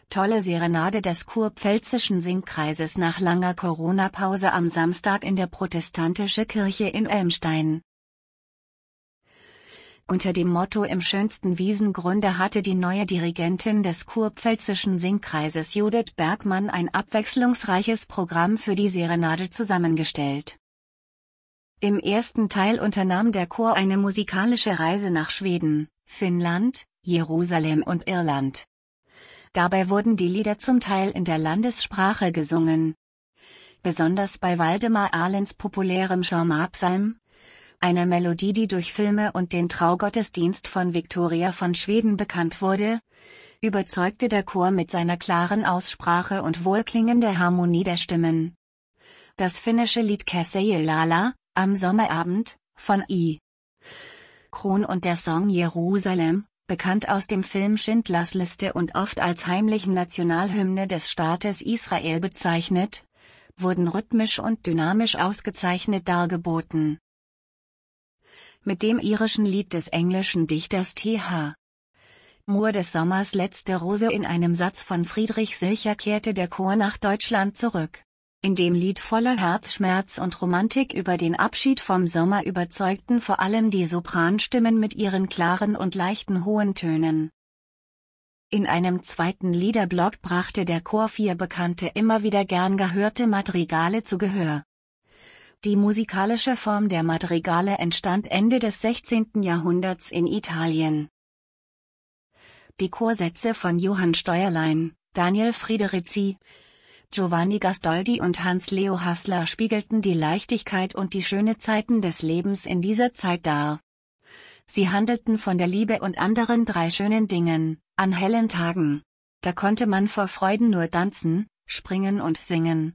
Tolle Serenade des Kurpfälzischen Singkreises nach langer Corona-Pause am Samstag in der Protestantische Kirche in Elmstein. Unter dem Motto Im schönsten Wiesengrunde hatte die neue Dirigentin des Kurpfälzischen Singkreises Judith Bergmann ein abwechslungsreiches Programm für die Serenade zusammengestellt. Im ersten Teil unternahm der Chor eine musikalische Reise nach Schweden, Finnland, Jerusalem und Irland. Dabei wurden die Lieder zum Teil in der Landessprache gesungen. Besonders bei Waldemar Ahlens populärem Schamapsalm, einer Melodie, die durch Filme und den Traugottesdienst von Victoria von Schweden bekannt wurde, überzeugte der Chor mit seiner klaren Aussprache und wohlklingender Harmonie der Stimmen. Das finnische Lied Käsejälala, am Sommerabend, von I. Kron und der Song Jerusalem, bekannt aus dem Film Schindlers Liste und oft als heimliche Nationalhymne des Staates Israel bezeichnet, wurden rhythmisch und dynamisch ausgezeichnet dargeboten. Mit dem irischen Lied des englischen Dichters T.H. Moore des Sommers Letzte Rose in einem Satz von Friedrich Silcher kehrte der Chor nach Deutschland zurück. In dem Lied voller Herzschmerz und Romantik über den Abschied vom Sommer überzeugten vor allem die Sopranstimmen mit ihren klaren und leichten hohen Tönen. In einem zweiten Liederblock brachte der Chor 4 bekannte immer wieder gern gehörte Madrigale zu Gehör. Die musikalische Form der Madrigale entstand Ende des 16. Jahrhunderts in Italien. Die Chorsätze von Johann Steuerlein, Daniel Friederici, Giovanni Gastoldi und Hans-Leo Hassler spiegelten die Leichtigkeit und die schönen Zeiten des Lebens in dieser Zeit dar. Sie handelten von der Liebe und anderen 3 schönen Dingen, an hellen Tagen. Da konnte man vor Freuden nur tanzen, springen und singen.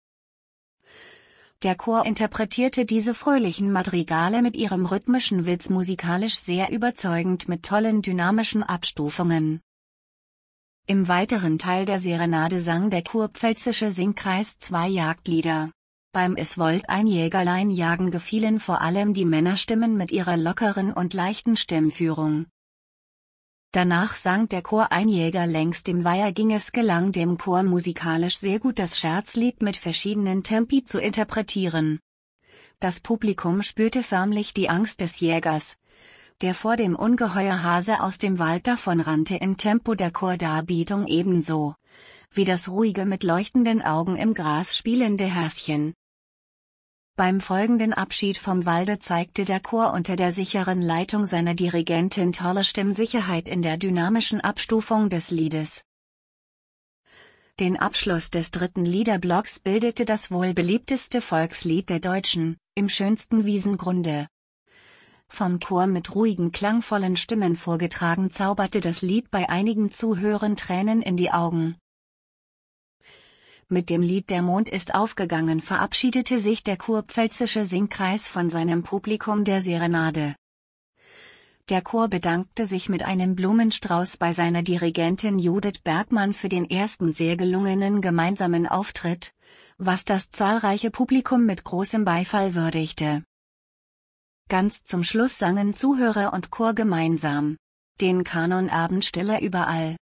Der Chor interpretierte diese fröhlichen Madrigale mit ihrem rhythmischen Witz musikalisch sehr überzeugend mit tollen dynamischen Abstufungen. Im weiteren Teil der Serenade sang der Kurpfälzische Singkreis 2 Jagdlieder. Beim Es wollt ein Jägerlein jagen gefielen vor allem die Männerstimmen mit ihrer lockeren und leichten Stimmführung. Danach sang der Chor Ein Jäger längs dem Weiher ging. Es gelang dem Chor musikalisch sehr gut, das Scherzlied mit verschiedenen Tempi zu interpretieren. Das Publikum spürte förmlich die Angst des Jägers, der vor dem Ungeheuer Hase aus dem Wald davonrannte, im Tempo der Chordarbietung ebenso wie das ruhige mit leuchtenden Augen im Gras spielende Häschen. Beim folgenden Abschied vom Walde zeigte der Chor unter der sicheren Leitung seiner Dirigentin tolle Stimmsicherheit in der dynamischen Abstufung des Liedes. Den Abschluss des dritten Liederblocks bildete das wohl beliebteste Volkslied der Deutschen, Im schönsten Wiesengrunde. Vom Chor mit ruhigen klangvollen Stimmen vorgetragen, zauberte das Lied bei einigen Zuhörern Tränen in die Augen. Mit dem Lied Der Mond ist aufgegangen verabschiedete sich der Kurpfälzische Singkreis von seinem Publikum der Serenade. Der Chor bedankte sich mit einem Blumenstrauß bei seiner Dirigentin Judith Bergmann für den ersten sehr gelungenen gemeinsamen Auftritt, was das zahlreiche Publikum mit großem Beifall würdigte. Ganz zum Schluss sangen Zuhörer und Chor gemeinsam den Kanon Abendstille überall.